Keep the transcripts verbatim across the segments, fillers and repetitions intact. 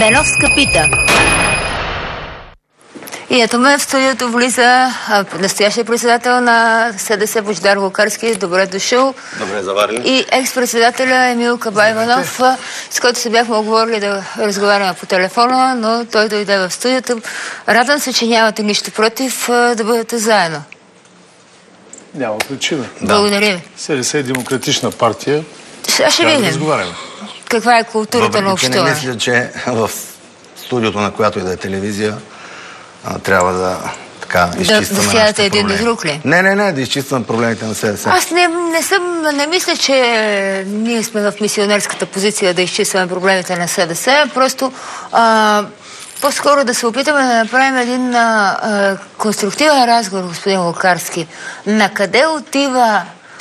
Беновска пита. И ето ме в студиото влиза настоящия председател на СДС Божидар Лукарски. Добре дошъл. Добре заварили. И екс-председателя Емил Кабаиванов, с който се бяхме оговорили да разговаряме по телефона, но той дойде в студиото. Радвам се, че нямате нищо против да бъдете заедно. Няма причина. Да. Благодаря ви. СДС е демократична партия. Сега ще видим. Да разговаряме. Каква е културата на общуване? Не мисля, че в студиото, на която и да е телевизия, а, трябва да така изчистваме да, да сядате един до друг ли? Не, не, не, да изчистваме проблемите на СДС. Аз не, не съм, не мисля, че ние сме в мисионерската позиция да изчистваме проблемите на СДС. Просто а, по-скоро да се опитаме да направим един а, а, конструктивен разговор, господин Лукарски. Накъде отива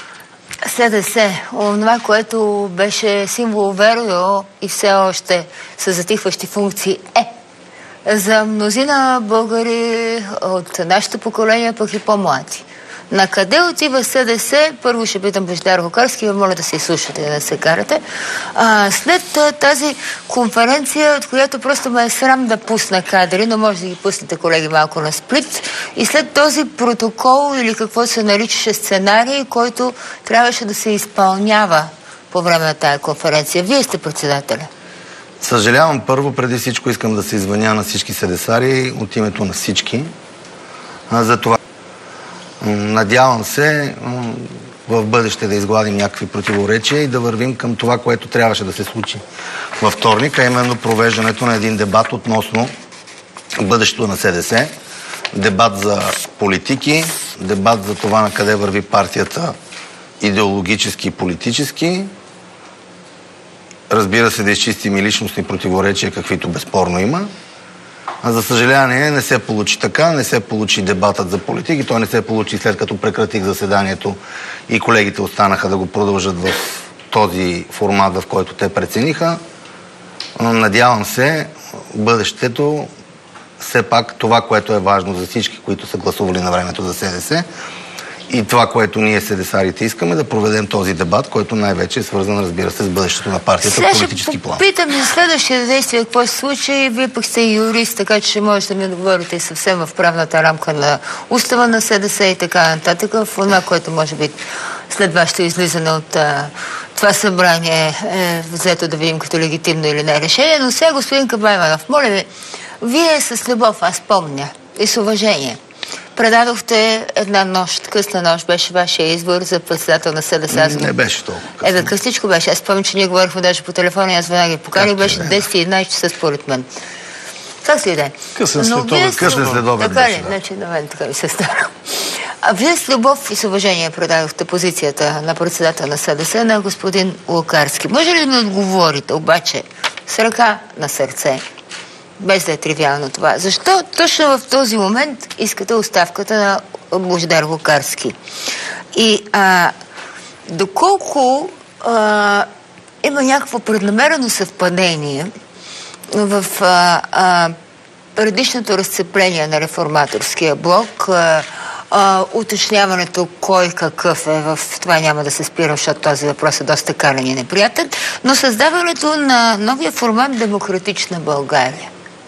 СДС, това, което беше символ верою и все още с затихващи функции е за мнозина българи от нашето поколение, пък и по-млади. На къде отива СДС? Първо ще питам Божидар Лукарски, моля да се изслушате и да се карате. А, след тази конференция, от която просто ме е срам да пусна кадри, но може да ги пуснете, колеги, малко на сплит, и след този протокол, или какво се наричаше сценарий, който трябваше да се изпълнява по време на тая конференция. Вие сте председателя. Съжалявам, първо, преди всичко искам да се извиня на всички седесари от името на всички. А, за това надявам се в бъдеще да изгладим някакви противоречия и да вървим към това, което трябваше да се случи във вторник, а именно провеждането на един дебат относно бъдещето на СДС. Дебат за политики, дебат за това на къде върви партията идеологически и политически. Разбира се, да изчистим и личностни противоречия, каквито безспорно има. А за съжаление не се получи така, не се получи дебатът за политики. Той не се получи след като прекратих заседанието и колегите останаха да го продължат в този формат, в който те прецениха. Надявам се бъдещето, все пак това, което е важно за всички, които са гласували на времето за СДС, и това, което ние седесарите искаме, да проведем този дебат, който най-вече е свързан, разбира се, с бъдещето на партията в политически план. Питам за следващия действие, какво се случи. Вие пък сте юрист, така че ще можете да ми отговорите съвсем в правната рамка на устава на СДС и така нататък. В това, което може би след вашето излизане от а, това събрание е взето да видим като легитимно или не решение. Но сега, господин Кабаиванов, моля ви, вие с любов, аз помня, и с уважение, предадохте една нощ, късна нощ, беше вашия избор за председател на СДС. Не беше толкова късно. Ебе, късничко беше. Аз спомням, че ние говорихме даже по телефона и аз веднага ги поканих. Беше десет и еднайсет часа според мен. Как си иде? Късен следобед. Късен следобед така беше, ли? да. Значи на мен така ми се стара. А вие с любов и с уважение предадохте позицията на председател на СДС на господин Лукарски. Може ли да ми отговорите, обаче, с ръка на сърце, без да е тривиално това? Защо точно в този момент искате оставката на Божидар Лукарски? И а, доколко а, има някакво преднамерено съвпадение в а, а, предишното разцепление на реформаторския блок, а, а, уточняването кой какъв е, в това няма да се спирам, защото този въпрос е доста кален и неприятен, но създаването на новия формат Демократична България.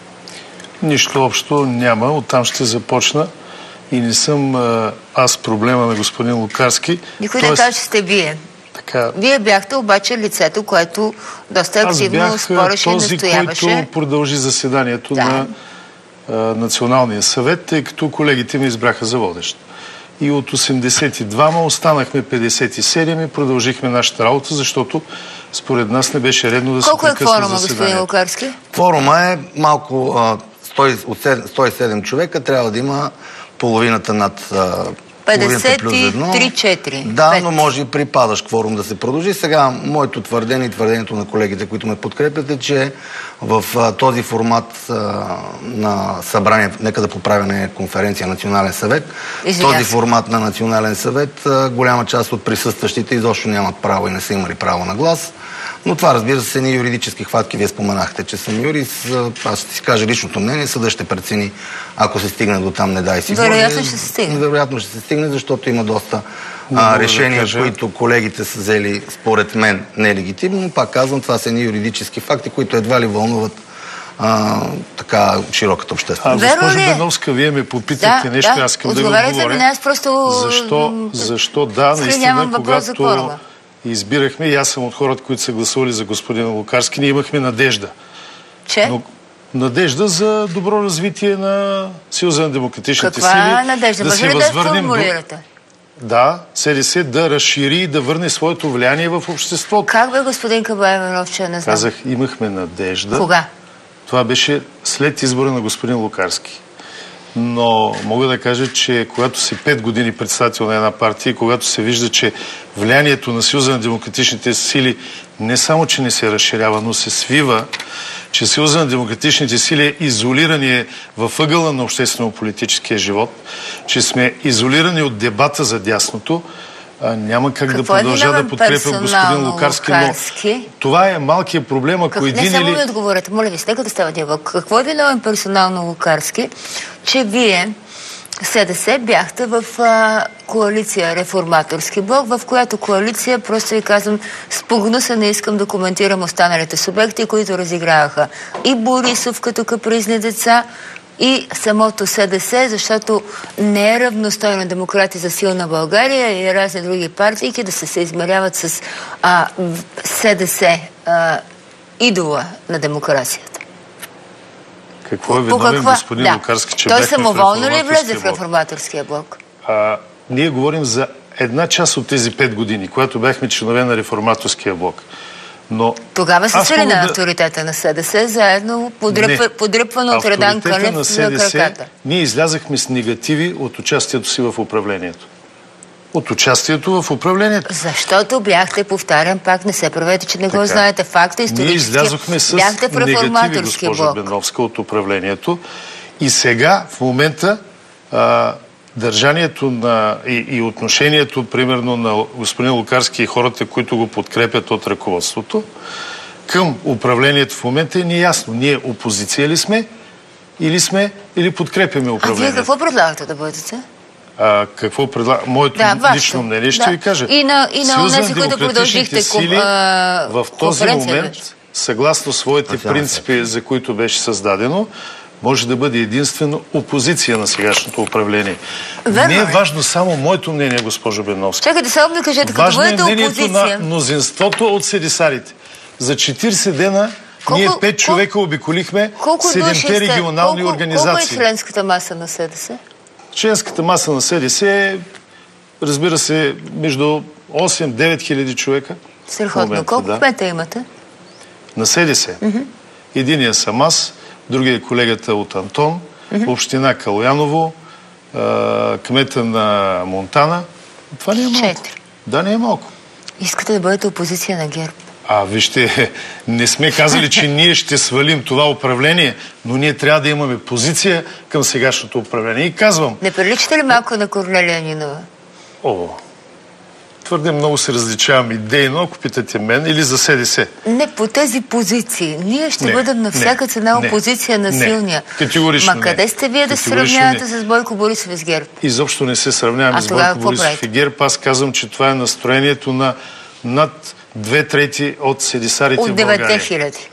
Нищо общо няма. Оттам ще започна и не съм а, аз проблема на господин Лукарски. Никой Тоест... не каже, че сте вие. Така... Вие бяхте обаче лицето, което доста активно спореше и настояваше. Аз бях този, който продължи заседанието да. на а, Националния съвет, тъй като колегите ми избраха за водещ. И от осемдесет и двама останахме петдесет и седем и продължихме нашата работа, защото според нас не беше редно да Колко се прекъсне заседанието. Колко е кворума, господин Лукарски? Кворума е малко... А, сто и седем човека, трябва да има половината над петдесет и три четири. Да, но може и при падащ кворум да се продължи. Сега, моето твърдение и твърдението на колегите, които ме подкрепят, е, че в а, този формат а, на събрание, нека да поправя конференция Национален съвет, в този формат на Национален съвет, а, голяма част от присъстващите изобщо нямат право и не са имали право на глас. Но това, разбира се, са ни юридически хватки. Вие споменахте, че съм юрист. Аз ще си кажа личното мнение. Съдът ще прецени, ако се стигне до там, не дай си. Вероятно ще се стигне. Вероятно ще се стигне, защото има доста а, решения, да които колегите са взели, според мен, нелегитимно. Пак казвам, това са ни юридически факти, които едва ли вълнуват а, така широката общественост. А, госпожо Беновска, вие ме попитахте да, нещо, да, аз искам да го отговоря. Ми, аз просто... Защо, защо да, наистина, когато избирахме, и аз съм от хората, които са гласували за господин Лукарски, ние имахме надежда. Че? Но, надежда за добро развитие на Съюза на демократичните Каква сили. Каква надежда? Да Може ли да формулирате? Да, СДС да разшири и да върне своето влияние в обществото. Как бе, господин Кабаев, че не знам? Казах, имахме надежда. Кога? Това беше след избора на господин Лукарски. Но мога да кажа, че когато си пет години председател на една партия и когато се вижда, че влиянието на Съюза на демократичните сили не само, че не се разширява, но се свива, че Съюза на демократичните сили е изолирани във ъгъла на обществено-политическия живот, че сме изолирани от дебата за дясното, а, няма как Какво да продължа да подкрепя господин Лукарски, но това е малкият проблем, ако как... един не само или... ми отговорете, моля ви, нека да става диалог. Какво е виновен персонално Лукарски, че вие СДС бяхте в а, коалиция Реформаторски блок, в която коалиция, просто ви казвам, спогнуса, не искам да коментирам останалите субекти, които разиграваха и Борисов като капризни деца, и самото СДС, защото не е равностойно демократи за силна България и разни други партии, да се, се измеряват с а, СДС, а, идола на демокрацията. Какво е виновен господин да. Лукарски, че той бяхме самоволно ли влезе блок? в Реформаторския блок? А, ние говорим за една част от тези пет години, когато бяхме членове на Реформаторския блок. Но тогава се свали на да... авторитета на СДС, заедно подръпва, подръпвано от Радан Кънев на, СДС, на краката. Ние излязахме с негативи от участието си в управлението. От участието в управлението. Защото бяхте, повтарям пак, не се правете, че не така. Го знаете. Факта исторически. Ние излязохме с бяхте в негативи, госпожа Беновска, от управлението. И сега, в момента, а, държанието на, и, и отношението, примерно, на господин Лукарски и хората, които го подкрепят от ръководството, към управлението в момента е неясно. Ние опозиция ли сме, или сме, или подкрепяме управлението. А вие какво предлагате да бъдете? А, какво предлага? Моето да, лично мнение ще да. ви кажа. И на, и на онези, които продължихте сили, а, в този момент, беше. Съгласно своите а, принципи, за които беше създадено, може да бъде единствено опозиция на сегашното управление. Верно, не е важно само моето мнение, госпожо Беновска. Чакайте, само да кажете, като важно бъдете е мнението опозиция. на мнозинството от седисарите. За четирийсет дена колко, ние пет човека колко, обиколихме седемте регионални колко, организации. Колко е членската маса на СДС? Членската маса на СДС е, разбира се, между осем-девет хиляди човека. Страхотно. Колко да. Кмета имате? На СДС. Mm-hmm. Единия съм аз, другия е колегата от Антон, mm-hmm. община Калояново, кмета на Монтана. Това не е малко. Четири. Да, не е малко. Искате да бъдете опозиция на ГЕРБ? А, вижте, не сме казали, че ние ще свалим това управление, но ние трябва да имаме позиция към сегашното управление. И казвам... Не приличате ли малко на Корнелия Нинова? О, твърде много се различавам идейно, ако питате мен, или за СДС. Не, по тези позиции. Ние ще не, бъдем на всяка не, цена опозиция не, на силния. Категорично Ма къде сте вие да се сравнявате не. С Бойко Борисов и с ГЕРБ? Изобщо не се сравняваме с Бойко Борисов и ГЕРБ. Аз казвам, че това е настроението на над две трети от седисарите в България. От деветте хиляди.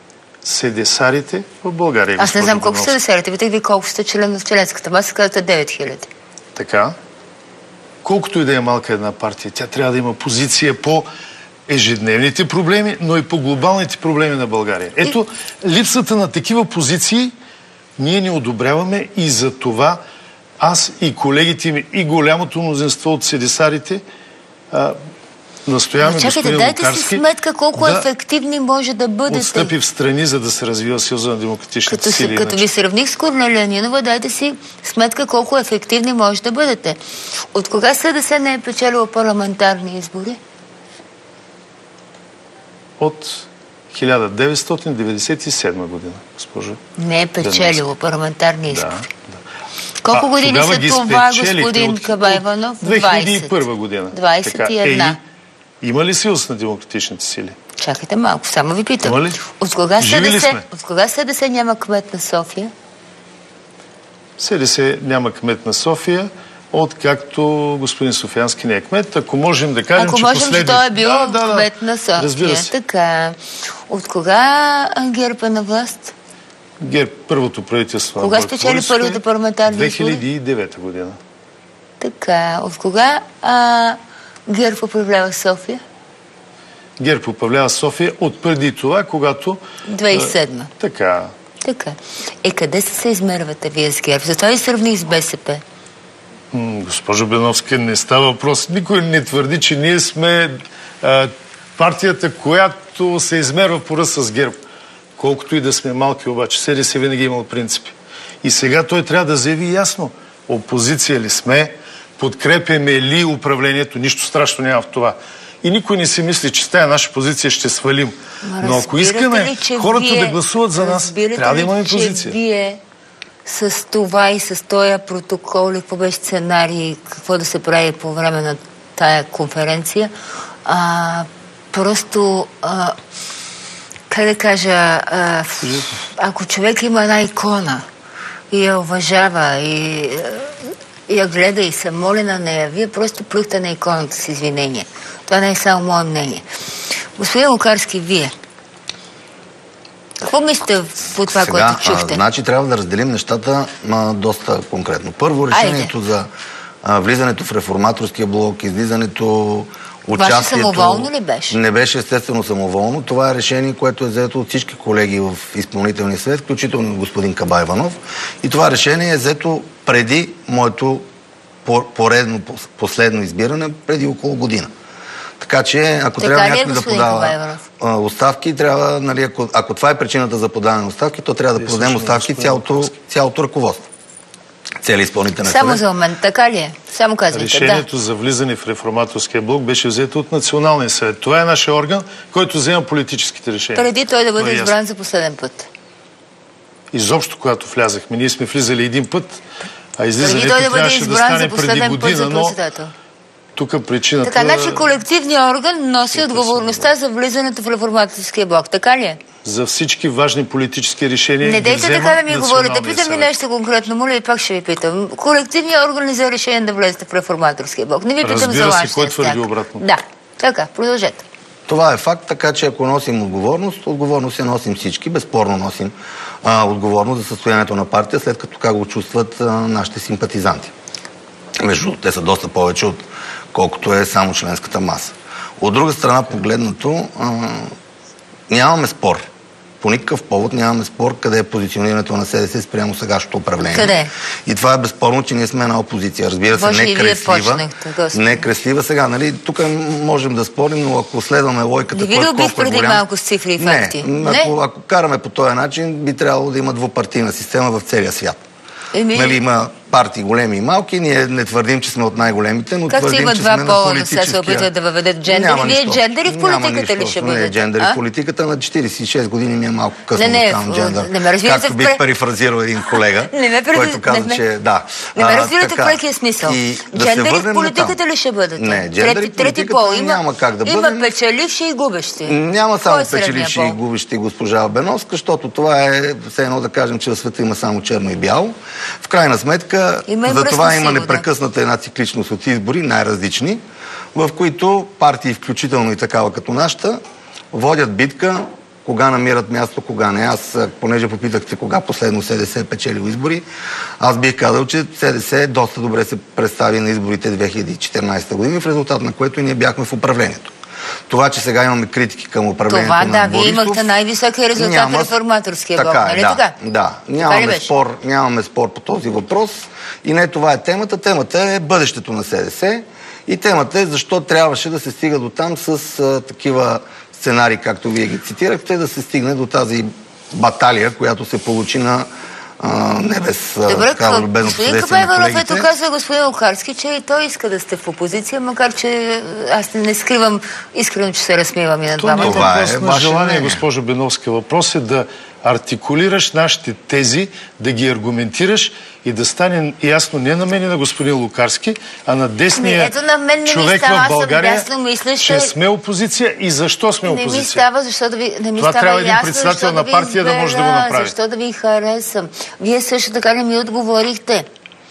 Седесарите в България. Аз не знам колко са седесарите. Питах ви колко сте член в членската маса, казвате девет хиляди. Така. Колкото и да е малка една партия, тя трябва да има позиция по ежедневните проблеми, но и по глобалните проблеми на България. Ето, и... липсата на такива позиции ние не одобряваме и за това аз и колегите ми и голямото мнозинство от седесарите а, настояваме господин Лукарски дайте си сметка колко да ефективни може да бъдете. Отстъпи в страни, за да се развива Съюза на демократичните като сили. Си, като ви сравних с Корнелия Нинова, дайте си сметка колко ефективни може да бъдете. От кога СДС не е печелила парламентарни избори? От хиляда деветстотин деветдесет и седма година, госпожо. Не е печелила парламентарни избори. Да, да. Колко а, години са това, господин от, Кабаиванов? две хиляди и първа година. двадесет и една. Е, има ли Съюз на демократичните сили? Чакайте малко, само ви питам. Има ли? От кога СДС, от кога СДС няма кмет на София? СДС няма кмет на София, откакто господин Софиянски не е кмет. Ако можем да кажем, Ако че можем, последни... че той е бил да, да, кмет на София. Разбира се. Така. От кога ГЕРБ е на власт? ГЕРБ, първото правителство. Кога спечели първите парламентарни две хиляди и девета година. Така, от кога а, ГЕРБ управлява София? ГЕРБ управлява София от преди това, когато... две хиляди и седма. А, така. Така. Е, къде се се измервате вие с ГЕРБ? Затова и сравних с БСП. М, госпожо Беновска, не става въпрос. Никой не твърди, че ние сме а, партията, която се измерва по ръст с ГЕРБ. Колкото и да сме малки, обаче СДС винаги е имал принципи. И сега той трябва да заяви ясно. Опозиция ли сме? Подкрепяме ли управлението? Нищо страшно няма в това. И никой не си мисли, че с тази наша позиция ще свалим. Ма, но ако искаме ли, хората вие, да гласуват за нас, трябва да имаме позиция. Вие с това и с този протокол, какво беше сценарий, какво да се прави по време на тая конференция, а, просто а, как да кажа, а, ако човек има една икона и я уважава и, и я гледа и се моли на нея, вие просто плюхте на иконата с извинение. Това не е само мое мнение. Господин Лукарски, вие какво мислите по това, Сега, което чухте? А, значи трябва да разделим нещата а, доста конкретно. Първо, решението Айде. за а, влизането в реформаторския блок, излизането, участието... Ваше самоволно ли беше? Не беше естествено самоволно. Това е решение, което е взето от всички колеги в изпълнителния съвет, включително господин Кабаиванов. И това решение е взето преди моето поредно, последно избиране, преди около година. Така че, ако така трябва е, някой да подава а, оставки, трябва, нали, ако, ако това е причината за подаване на оставки, то трябва да подадем оставки цялото, цялото ръководство. Цели изпълнителен съвет. Само за момент, така ли е? Само казвайте, решението да. за влизане в реформаторския блок беше взето от Националния съвет. Това е нашия орган, който взема политическите решения. Преди той да бъде избран за последен път. Изобщо, когато влязахме, ние сме влизали един път, а излизането преди той да бъде трябваше да стане преди година, но тук причината... Така, значи колективният орган носи отговорността за влизането в реформаторския блок. Така ли е? За всички важни политически решения. Не дейте така да ми говорите. Питам ми нещо конкретно, моля и пак ще ви питам. Колективният орган ли за решение да влезете в реформаторския блок? Не ви питам Разбира за вашия. Разбира се, кой твърди обратно? Да, така, продължете. Това е факт, така че ако носим отговорност, отговорност я носим всички, безспорно носим а, отговорност за състоянието на партия, след като как го чувстват а, нашите симпатизанти. Между те са доста повече от колкото е само членската маса. От друга страна, погледнато, а, нямаме спор. По никакъв повод нямаме спор къде е позиционирането на СДС спрямо сегашното управление. Къде? И това е безспорно, че ние сме една опозиция. Разбира се, Може не креслива. Не креслива. Сега, нали, тук можем да спорим, но ако следваме логиката, не ви да убих преди голям... малко с цифри и факти? Не, не? Ако, ако караме по този начин, би трябвало да има двупартийна система в целия свят. Еми... Нали, има партии големи и малки, ние не твърдим, че сме от най-големите, но как твърдим, има че два сме пола, на политическия... да се опитват да въведат джендери? Вие джендери в политиката ли ще бъдете? Не, джендери в политиката на четиридесет и шест години ми е малко късно не, не, да ставам джендър. Не ме разбирате както бих перифразирал един колега, който каза, че да. Не ме разбирате в прекия смисъл. Джендери в политиката ли ще бъдете? Не, джендери в политиката няма как да бъдем. Има печеливши и губещи. Няма само печеливши и губещи, госпожа Беновска, защото това е все едно да кажем, че в света има само черно и бяло. В крайна сметка, за това има непрекъсната една цикличност от избори, най-различни, в които партии, включително и такава като нашата, водят битка, кога намират място, кога не. Аз, понеже попитахте кога последно СДС е печелил избори, аз бих казал, че СДС доста добре се представи на изборите две хиляди и четиринадесета година, в резултат на което и ние бяхме в управлението. Това, че сега имаме критики към управлението това, на да, Борисов... Вие имахте най-високия резултат няма... в реформаторския блок, така, нали да, така? Да, нямаме спор, нямаме спор по този въпрос и не това е темата. Темата е бъдещето на СДС и темата е защо трябваше да се стига до там с а, такива сценарии, както вие ги цитирахте, да се стигне до тази баталия, която се получи на Uh, не без такава любезно господин Кабаиванов, ето казва господин Лукарски, че и той иска да сте в опозиция, макар че аз не скривам искрено, че се размивам и на двамата. Това е въпрос на желание, госпожо Беновска. Въпрос е да артикулираш нашите тези, да ги аргументираш и да стане ясно не на мен и на господин Лукарски, а на десния на човек става, в България, ясно, мисля, че сме опозиция и защо сме опозиция. Не ми става, защото ви, не ми това става трябва един ясно, председател на партия избера, да може да го направи. Защо да ви харесам? Вие също така не ми отговорихте.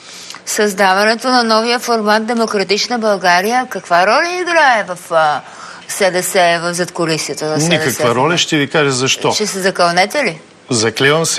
Създаването на новия формат Демократична България, каква роля играе в а, СДС, в задкулисието на СДС? Никаква роля, ще ви кажа защо. Ще се закълнете ли? Заклевам се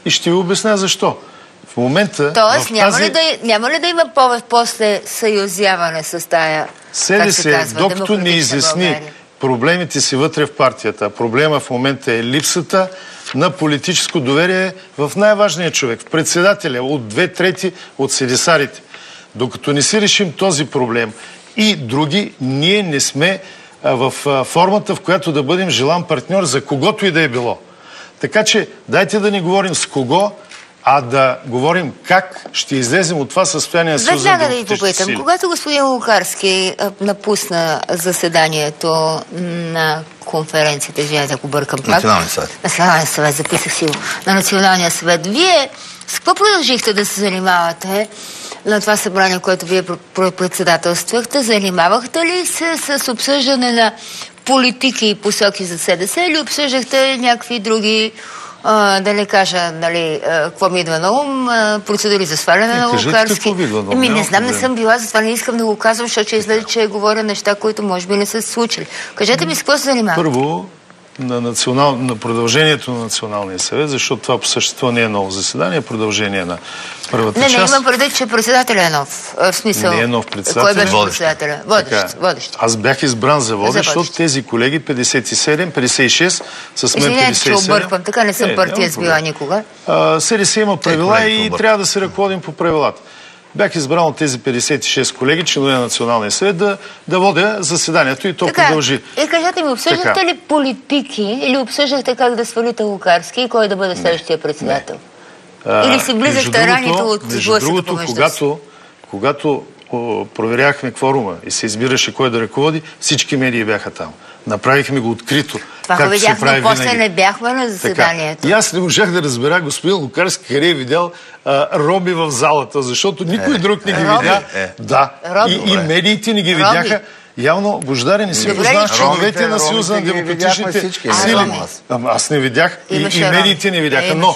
И ще ви обясня защо. В момента... Тоест, в няма, тази... ли да, няма ли да има повече после съюзяване с тая, как се СДС, казва, докато не Демократична изясни България? проблемите си вътре в партията, проблема в момента е липсата на политическо доверие в най-важния човек, в председателя, от две трети от седесарите. Докато не си решим този проблем и други, ние не сме в формата, в която да бъдем желан партньор за когото и да е било. Така че дайте да не говорим с кого, а да говорим как ще излезем от това състояние. Веднага да ви попитам, когато господин Лукарски напусна заседанието на конференцията, извинете, ако бъркам пак. Националния съвет. Националния съвет, записах си го. На Националния съвет. Вие с какво продължихте да се занимавате на това събрание, което вие председателствахте? Занимавахте ли се с обсъждане на политики и посоки за СДС или обсъждахте някакви други, а, да не кажа, нали, какво ми идва на ум, а, процедури за сваляне на Лукарски? Еми, не знам, не съм била, затова не искам да го казвам, защото ще излезе, че говоря неща, които може би не са се случили. Кажете ми с какво се занимавате? Първо, на, национал... на продължението на Националния съвет, защото това по същество не е ново заседание, е продължение на първата не, част. Не, не, имам предвид, че председателя е нов. В смисъл... Не е нов председател. Кой беше председателя? Водещ. Водещ. Аз бях избран за водещ, защото тези колеги петдесет и седем, петдесет и шест, с мен Извинете, петдесет и седем. че обърквам, така не съм е, партиец била никога. СДС има правила и трябва да се ръководим по правилата. Бях избран от тези петдесет и шест колеги, членове на Националния съвет, да, да водя заседанието и то така, продължи. И кажете ми, обсъждахте така ли политики или обсъждахте как да свалите Лукарски и кой да бъде следващия председател? А, или си близахте раните от сблъсъка помежду си? Когато, когато о, проверяхме кворума и се избираше кой да ръководи, всички медии бяха там. Направихме го открито. Това го видях, но после винаги. Не бяхме на заседанието. Така. И аз не можах да разбера господин Лукарски къде е видял а, Роби в залата, защото никой е, друг не ги Роби. видя. Е. Да. И, и медиите не ги Роби. видяха. Явно, Бождаре, не си познаваш членовете на Съюза на демократичните сили. Ама аз не видях и, и медиите не видяха. Но,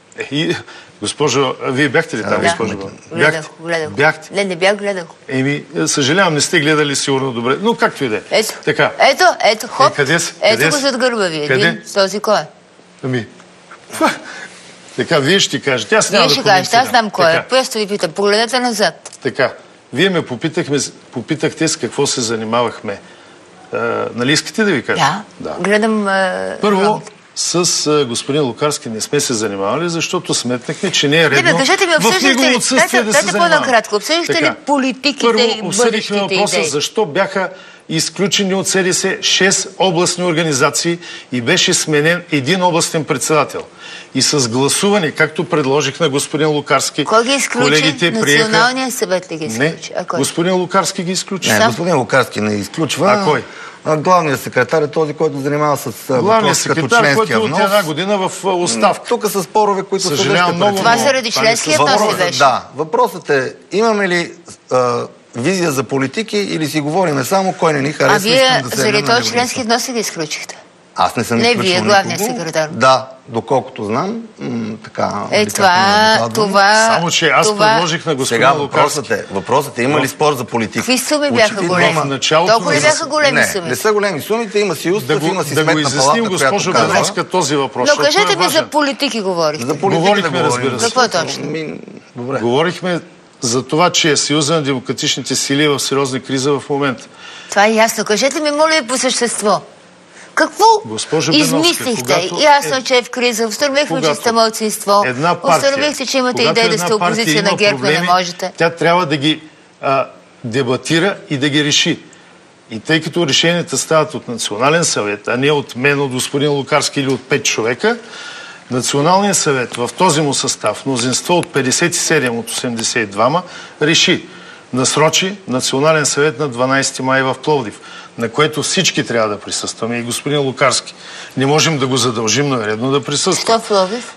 и, госпожо, вие бяхте ли там, да. госпожо? Гледах, гледах. Бяхте? Не, не бях, гледах. Еми, съжалявам, не сте гледали сигурно добре. Но както и да е. Ето, така. ето, ето, хоп. Е, къде са? Ето къде го зад гърба ви. Къде? Един, този кой е? Ами, така, вие ще кажете. Аз няма вие да ще кажете, аз знам кой така. е. Просто ви питам, погледнете назад. Така, вие ме попитахме, попитахте с какво се занимавахме. А, нали искате да ви кажа? Да, да. Гледам... А... Първо, с а, господин Лукарски не сме се занимавали, защото сметнахме, че не е редно. Не, бе, кажете ми, обсъждахте ли? Дайте, да се по-накратко. Обсъждахте ли политиките Първо, и бъдещите обсъдихме въпроса идеи? Защо бяха изключени от СДС шест областни организации и беше сменен един областен председател. И с гласуване, както предложих на господин Лукарски, кой ги изключи? колегите приеха... Националния съвет ли ги изключи? Не, а кой? господин Лукарски ги изключи. Не, господин Лукарски не изключва. А кой? Главният секретар е този, който занимава с главният секретар, който от една година в оставка. Тук са спорове, които съжалявам са много. Това заради членския този беше. Да, въпросът е, имаме ли а, визия за политики или си говориме само кой не ни харесва? А вие да заради този членски внос ги изключихте? Аз не съм не изключил вие, главният никого. секретар. Да, доколкото знам, м- така... Е, това, това... Само, че аз това... предложих на господин Сега Лукарски. въпросът е, въпросът е, има ли спор за политика? Какви суми бяха Очевидно, големи? в началото Толкова ли на... бяха големи не, суми? Не са големи сумите, има си устав, да го, има си да сметна го изясним, палата, госпожо Беновска, този въпрос. Но кажете е ми за политики говорихте. За политика говорихме, да разбира се. Какво точно? Ми, добре. Говорихме за това, че Съюза на демократичните сили е в сериозна криза в момента. Това е ясно. Кажете ми, моля ви, по същество. Какво Госпожо Беновска, измислихте? Ясно, е... че е в криза. Установихме, че сте малцинство. Установихте, че имате идея да сте опозиция на ГЕРБ, но не можете. Тя трябва да ги а, дебатира и да ги реши. И тъй като решенията стават от Национален съвет, а не от мен, от господин Лукарски или от пет човека, Националният съвет в този му състав, мнозинство от петдесет и седем от осемдесет и два, реши, насрочи Национален съвет на дванадесети май в Пловдив, на което всички трябва да присъстваме. И господин Лукарски. Не можем да го задължим, но е редно да присъства. Що в Пловдив?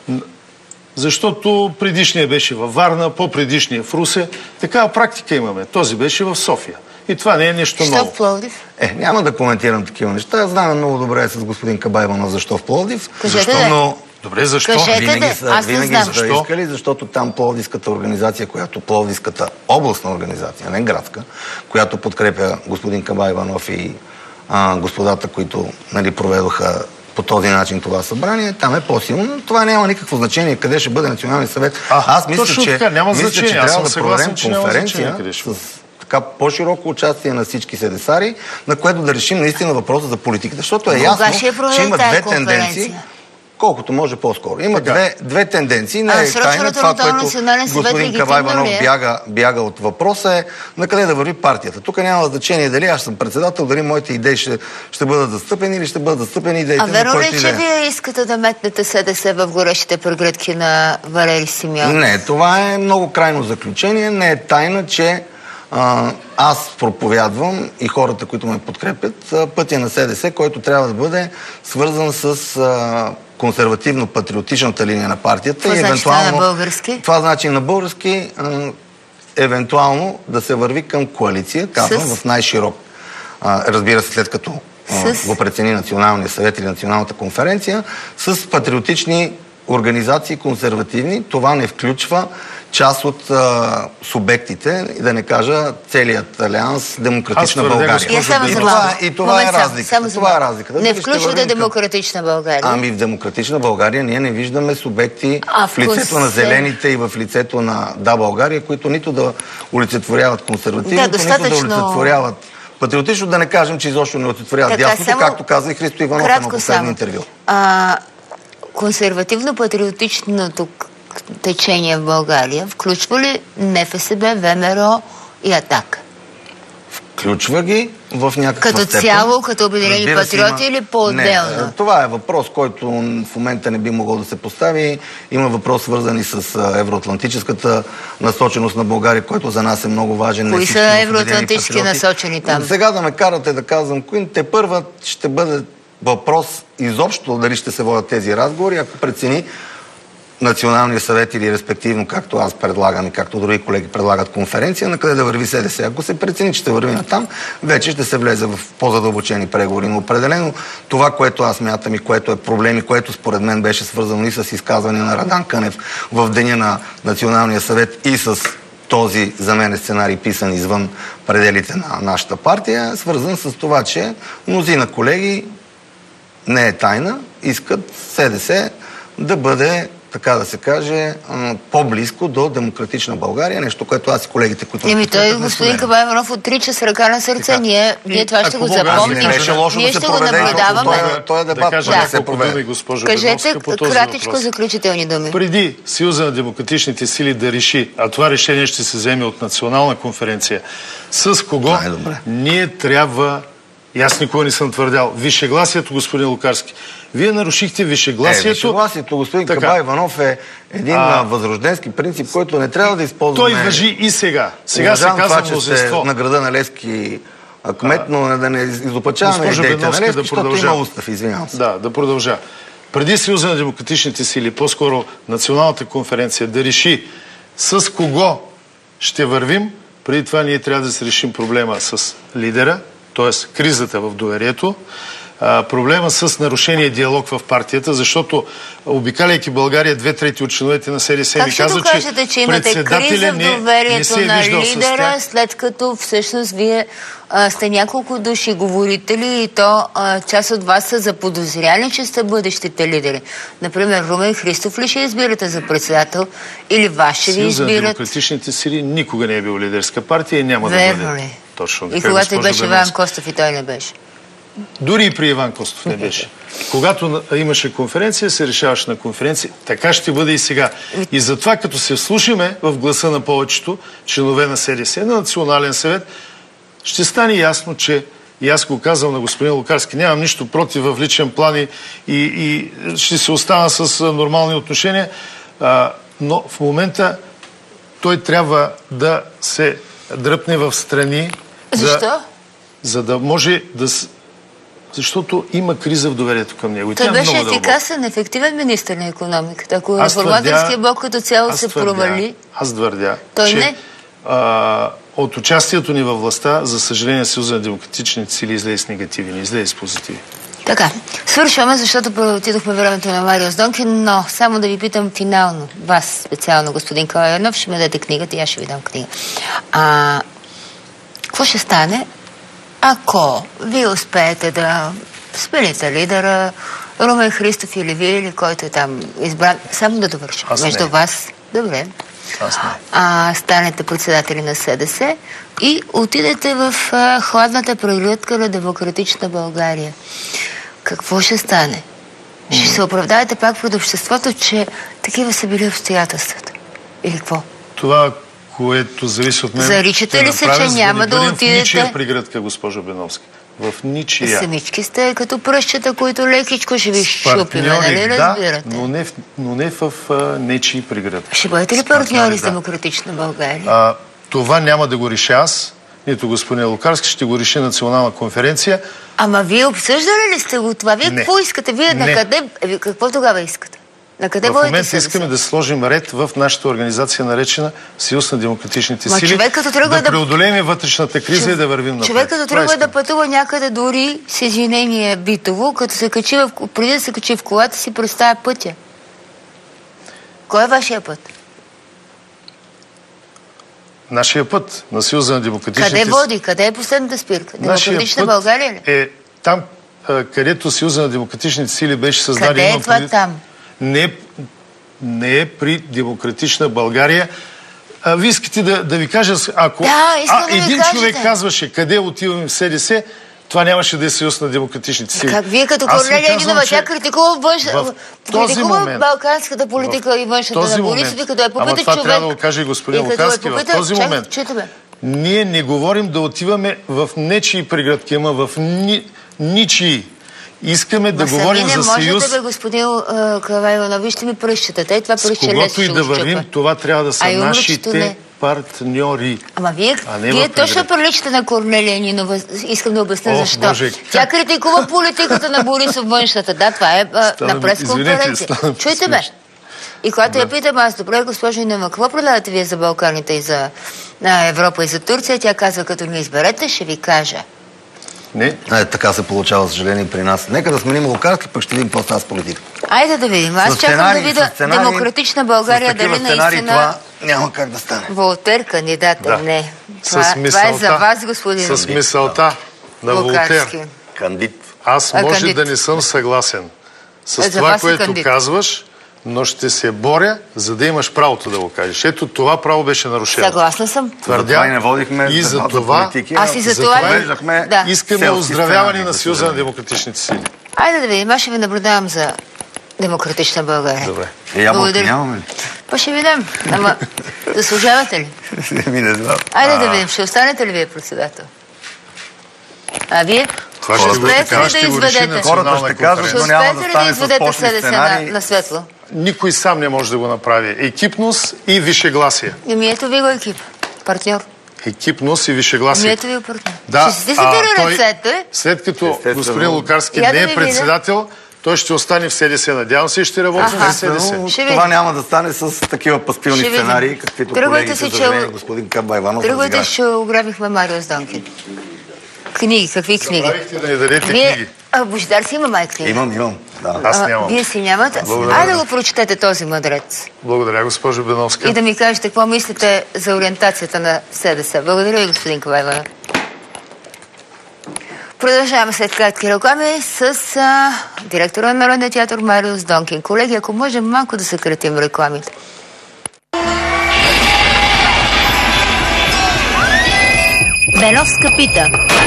Защото предишния беше във Варна, по-предишния в Русе. Такава практика имаме. Този беше в София. И това не е нещо Що ново. в Пловдив? Е, няма да коментирам такива неща. Знам много добре с господин Кабайванов защо в Пловдив. Кажете защо, да. но... Добре, защо? Кажете винаги да. са, Аз не винаги знам. са Защо? искали, защото там Пловдивската организация, която Пловдивската областна организация, не градска, която подкрепя господин Кабайванов и а, господата, които нали, проведоха по този начин това събрание, там е по-силно. Това няма никакво значение къде ще бъде Националния съвет. А, Аз мисля, точно че, така, няма мисля, значение. че Аз трябва съм да проведем съгласен, че няма конференция значение къде ще бъде. с така по-широко участие на всички седесари, на което да решим наистина въпроса за политиката. Защото е ясно, че има две тенденции. Колкото може по-скоро. Има две, две тенденции. Не е тайна това, което господин Кавайванов бяга, бяга от въпроса е на къде да върви партията. Тук няма значение дали аз съм председател, дали моите идеи ще, ще бъдат застъпени или ще бъдат застъпени идеите а верно на ли, който че идея. вие искате да метнете СДС в горещите прегръдки на Валери Симеонов? Не, това е много крайно заключение. Не е тайна, че а, аз проповядвам и хората, които ме подкрепят, пътя на СДС, който трябва да бъде свързан с а, консервативно-патриотичната линия на партията. Това и значи евентуално, на български? Това значи на български а, евентуално да се върви към коалиция, казвам, с... в най-широк. А, разбира се, след като а, с... го прецени Националния съвет или Националната конференция, с патриотични организации, консервативни. Това не включва част от а, субектите, и да не кажа целият алианс Демократична твърдя, България. И, само и, за това, и това Момент, е разликата. Само, само това е разликата. Не Дали ще включвате вървим към- Демократична България? Ами в Демократична България ние не виждаме субекти А, в лицето вкус- на зелените и в лицето на Да, България, които нито да олицетворяват консервативното, Да, нито да достатъчно- олицетворяват патриотично, да не кажем, че изобщо не олицетворяват Така, дясното, само- както каза и Христо Иванов в едно Кратко последно само. интервю. А, консервативно-патриотичното течение в България включва ли НФСБ, ВМРО и АТАК? Включва ги в някаква Като степен. цяло, като Обединени Разбира се, патриоти има- или по-отделно? Не, това е въпрос, който в момента не би могъл да се постави. Има въпрос свързани с а, евроатлантическата насоченост на България, който за нас е много важен. Кои Не са всички Обединени евроатлантически патриоти. насочени там? Сега да ме карате да казвам кои, те първа ще бъде въпрос изобщо дали ще се водят тези разговори, ако прецени Националния съвет или респективно, както аз предлагам и както други колеги предлагат конференция, на къде да върви СДС. Ако се прецени, че ще върви на там, вече ще се влезе в по-задълбочени преговори. Но определено това, което аз мятам и което е проблем и което според мен беше свързано и с изказване на Радан Кънев в деня на Националния съвет и с този за мен е сценарий писан извън пределите на нашата партия, е свързан с това, че мнозина колеги, не е тайна, искат СДС да бъде, така да се каже, по-близко до Демократична България, нещо, което аз и колегите, които... Еми той господин Кавайванов отрича с ръка на сърце. Така. Ние, ние това Ако ще го мога, аз запомним. не беше лошо Ние да се ще го проведе наблюдаваме. този- този дебат, да кажа да се няколко проведе. думи, госпожо Кажете Беновска, по този кратичко въпрос. заключителни думи. Преди Съюза на демократичните сили да реши, а това решение ще се вземе от национална конференция, с кого Най-добре. ние трябва, и аз никога не съм твърдял, вишегласието, господин Лукарски. Вие нарушихте Е, вишегласието. вишегласието, господин Така. Кабай Иванов е един А, а, възрожденски принцип, който не трябва да използваме. Той въжи и сега. Сега се Уважавам казва това, че мнозинство. сте на града на Левски а, кмет, но да не изопачаваме Госпожо идеите на Беновска, Левски, да защото продължа. има устав, извинявам се. Да, да продължа. Преди Съюза на демократичните сили, по-скоро националната конференция, да реши с кого ще вървим, преди това ние трябва да се решим проблема с лидера, т.е. кризата в доверието, а, проблема с нарушение диалог в партията, защото обикаляйки България, две трети от членовете на СДС Как ми ще казват, докажете, че имате председателя криза в не, не доверието се е на виждал с лидера, тях? след като всъщност вие а, сте няколко души говорители и то а, част от вас са заподозряли, че сте бъдещите лидери. Например, Румен Христов ли ще избирате за председател или вас ще ви Съюза на избират? демократичните сили никога не е бил лидерска партия и няма да Верно бъде. ли? Точно И така, когато и госпожо беше Иван Беновска. Костов и той не беше. Дори и при Иван Костов не беше. Когато на- имаше конференция, се решаваше на конференция. Така ще бъде и сега. И затова, като се вслушаме в гласа на повечето членове на СДС, на Национален съвет, ще стане ясно, че и аз го казвам на господин Лукарски, нямам нищо против в личен план и, и, и ще се остана с а, нормални отношения, а, но в момента той трябва да се дръпне в страни. Защо? За, за да може да... с- Защото има криза в доверието към него. И Той тя е беше много дълбока. ефикасен, ефективен министър на икономиката. Ако Аз реформаторския твърдя- блок като цяло аз се твърдя- провали, Аз твърдя, Той че не. а, от участието ни във властта, за съжаление, Съюза на демократичните сили излезе с негативи, не излезе с позитиви. така, свършваме, защото отидохме времето на Мариус Донкин, но само да ви питам финално, вас специално, господин Калайнов, ще ми дадете книгата и аз ще ви дам книга. А, какво ще стане, ако вие успеете да смените лидера, Румен Христов или вие, или който е там избран, само да довърша. Аз Между не. вас, добре, Аз не. а, станете председатели на СДС и отидете в а, хладната прегръдка на демократична България. Какво ще стане? Ще се оправдаете пак пред обществото, че такива са били обстоятелствата. Или какво? Това, което зависи от мен... Заричате ще ли се, направя, че за да няма не да бъдем отидете? в ничия прегръдка, госпожо Беновска. В ничия. Самички сте като пръщета, които лекичко ще ви щупиме, нали да, разбирате? но не в, но не в а, нечии прегръдки. Ще бъдете ли С партньори, партньори с да. демократична България? А, това няма да го реша аз, нито господин Лукарски, ще го реши национална конференция. Ама вие обсъждали ли сте го това? Вие Не. какво искате? Вие на Не. къде? Е, какво тогава искате? На къде В водите момента СДС? искаме да сложим ред в нашата организация, наречена Съюз на демократичните Ма сили, човек като тръгва да да- преодолеем вътрешната криза и да вървим напред. Човек като Това тръгва да искам. пътува някъде дори с извинение битово, като се качи в, преди да се качи в колата си, представя пътя. Кой е вашия път? Нашия път на Съюза на демократичните Къде сили. води? Къде е последната спирка? Демократична България ли? е там, а, където Съюза на демократичните сили беше създаден. Къде е имам това предвид- там? Не, не е при демократична България. А, вие искате да, да ви кажа, ако Да, искам а, да ми един кажете. човек казваше къде отиваме в СДС, това нямаше да е Съюз на демократичните сили. Как вие като Аз ви Корнелия казвам, Нинова, че тя критикува външ... в този критикува момент- балканската политика в и външната този на Борисов, момент- и като я Ама попита това човек... трябва да го каже и господин и като я Лукарски. В попита- този Чакай, момент чуйте, бе. ние не говорим да отиваме в нечии прегръдки, ама в ни, ничии. Искаме да Ма сами говорим не за можете, съюз. бе, господин Кавайлова, вижте ми пръщата. Те това С пръще лесно когото и ще да го вървим, щупа. това трябва да са А и умрачето не. нашите партньори. Ама вие, А не вие в точно прегръдка. приличате на Корнелия Нинова. Искам да обясня О, защо. Боже, Тя как? критикува политиката на Борисов външната. Да, това е а, Стана на ми- пресконференция. извинете, стана ми Чуйте ме. смешно. И когато я питам аз, добре, госпожо Нинова, какво предлагате вие за Балканите и за а, Европа и за Турция? Тя казва, като ни изберете, ще ви кажа. Не, Е, така се получава, съжаление, при нас. Нека да сменим Лукарски, пък ще видим какво става с политика. Айде да видим. Аз С чакам да сценарий- видя с сценарий- демократична България с такива дали сценарии наистина... това няма как да стане. Волтер кандидат е, Да. не. с Това, това е мисълта, за вас, господин с мисълта на Лукарски. Волтер. Кандид. Аз А, може кандид. да не съм съгласен с Е, за това, вас е което кандид. казваш, но ще се боря, за да имаш правото да го кажеш. Ето това право беше нарушено. Съгласна съм. Затова и не водихме и за дебат за това политики, Аз и за за това... това Веждахме Да. искаме селски оздравяване сценарии, на да Съюза на се демократичните сили. Айде да видим. Аз ще ви наблюдавам за демократична България. Добре. Е, ябълки Благодаря. нямаме ли? Па ще ви дам. Ама заслужавате ли? Ми не знам. Айде да видим. Ще останете ли вие председател? А вие? Това Ще ще го- успеете това ли ще да го реши изведете? национална Хората ще казват, Ще но няма успеете да ли да стане с изведете почни СДС на, сценарии. на светло? Никой сам не може да го направи. Екипност и вишегласие. Еми ето ви го екип. Партньор. Екипност и Ами вишегласие. ето ви го партньор. Да, Ще си а, цитира той, ръцете. след като Естествено. господин Лукарски Я да не е ви видя. председател, той ще остане в СДС. Надявам се и ще работи Аха. в СДС. Но Ще това видим. няма да стане с такива пастилни Ще видим. сценарии, каквито Тръгвайте колегите, си, за че- съжаление, господин Кабайванов Тръгвайте, разиграха. ще ограбихме Мариус Донкин. Книги, какви книги? Забравихте да ни дадете Вие... книги. А, Божидар си има май книга. Имам, имам. Да. Аз А, нямам. Вие си нямате? Благодаря. Айде да го прочетете този мъдрец. Благодаря, госпожо Беновска. И да ми кажете какво мислите за ориентацията на СДС. Благодаря ви, господин Кавайвана. Продължаваме след кратки реклами с а, директора на Народния театър Мариус Донкин. Колеги, ако можем малко да съкратим рекламите. Беновска пита.